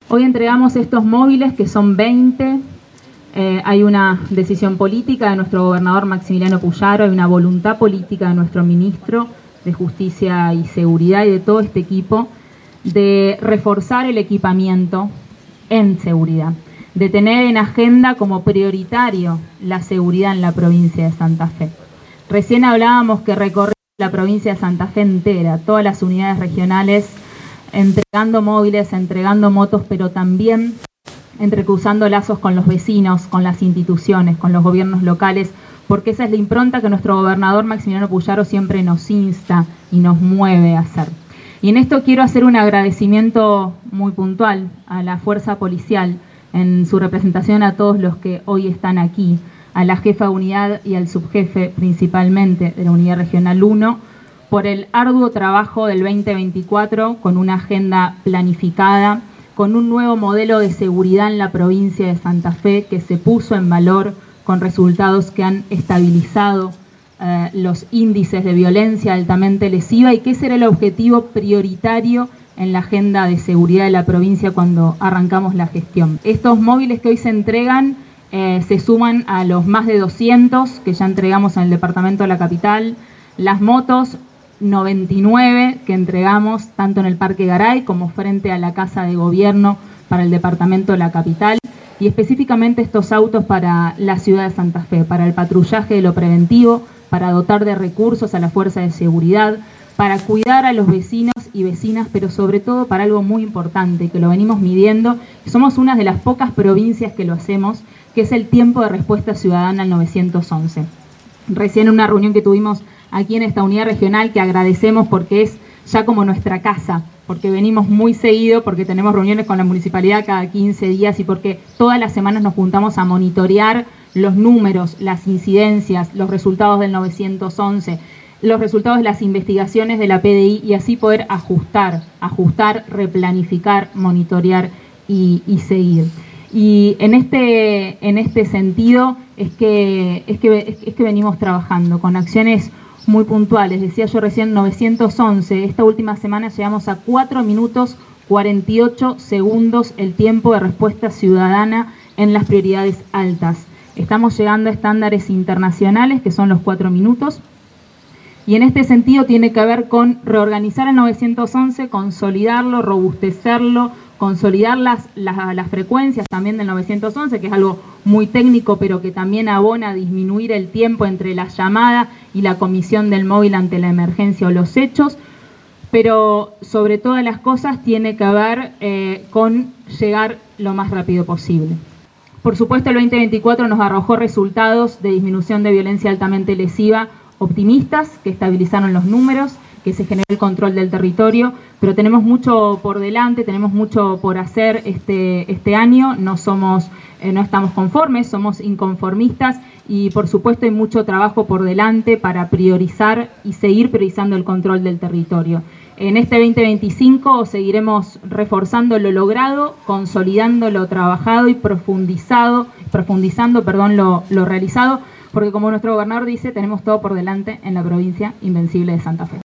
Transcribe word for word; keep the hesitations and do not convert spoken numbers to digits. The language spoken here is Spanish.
Hoy entregamos estos móviles, que son veinte. Eh, hay una decisión política de nuestro gobernador Maximiliano Puyaro, hay una voluntad política de nuestro ministro de Justicia y Seguridad y de todo este equipo de reforzar el equipamiento en seguridad, de tener en agenda como prioritario la seguridad en la provincia de Santa Fe. Recién hablábamos que recorrimos la provincia de Santa Fe entera, todas las unidades regionales, entregando móviles, entregando motos, pero también entrecruzando lazos con los vecinos, con las instituciones, con los gobiernos locales, porque esa es la impronta que nuestro gobernador Maximiliano Puyaro siempre nos insta y nos mueve a hacer. Y en esto quiero hacer un agradecimiento muy puntual a la fuerza policial, en su representación a todos los que hoy están aquí, a la jefa de unidad y al subjefe principalmente de la Unidad Regional uno, por el arduo trabajo del veinte veinticuatro con una agenda planificada, con un nuevo modelo de seguridad en la provincia de Santa Fe que se puso en valor con resultados que han estabilizado eh, los índices de violencia altamente lesiva y que ese era el objetivo prioritario en la agenda de seguridad de la provincia cuando arrancamos la gestión. Estos móviles que hoy se entregan eh, se suman a los más de doscientos que ya entregamos en el departamento de la capital, las motos noventa y nueve que entregamos tanto en el Parque Garay como frente a la Casa de Gobierno para el departamento de la capital, y específicamente estos autos para la ciudad de Santa Fe, para el patrullaje de lo preventivo, para dotar de recursos a la fuerza de seguridad, para cuidar a los vecinos y vecinas, pero sobre todo para algo muy importante, que lo venimos midiendo, somos una de las pocas provincias que lo hacemos, que es el tiempo de respuesta ciudadana al nueve once. Recién en una reunión que tuvimos aquí en esta unidad regional, que agradecemos porque es ya como nuestra casa, porque venimos muy seguido, porque tenemos reuniones con la municipalidad cada quince días y porque todas las semanas nos juntamos a monitorear los números, las incidencias, los resultados del nueve once, los resultados de las investigaciones de la P D I y así poder ajustar, ajustar, replanificar, monitorear y, y seguir. Y en este, en este sentido es que, es, que, es que venimos trabajando con acciones muy puntuales. Decía yo recién nueve once, esta última semana llegamos a cuatro minutos cuarenta y ocho segundos el tiempo de respuesta ciudadana en las prioridades altas. Estamos llegando a estándares internacionales que son los cuatro minutos y en este sentido tiene que ver con reorganizar el nueve once, consolidarlo, robustecerlo, consolidar las, las, las frecuencias también del nueve once, que es algo muy técnico, pero que también abona a disminuir el tiempo entre la llamada y la comisión del móvil ante la emergencia o los hechos, pero sobre todas las cosas tiene que ver eh, con llegar lo más rápido posible. Por supuesto, el veinte veinticuatro nos arrojó resultados de disminución de violencia altamente lesiva optimistas, que estabilizaron los números, que se generó el control del territorio, pero tenemos mucho por delante, tenemos mucho por hacer este, este año, no somos, eh, no estamos conformes, somos inconformistas y por supuesto hay mucho trabajo por delante para priorizar y seguir priorizando el control del territorio. En este veinte veinticinco seguiremos reforzando lo logrado, consolidando lo trabajado y profundizado, profundizando perdón, lo, lo realizado, porque como nuestro gobernador dice, tenemos todo por delante en la provincia invencible de Santa Fe.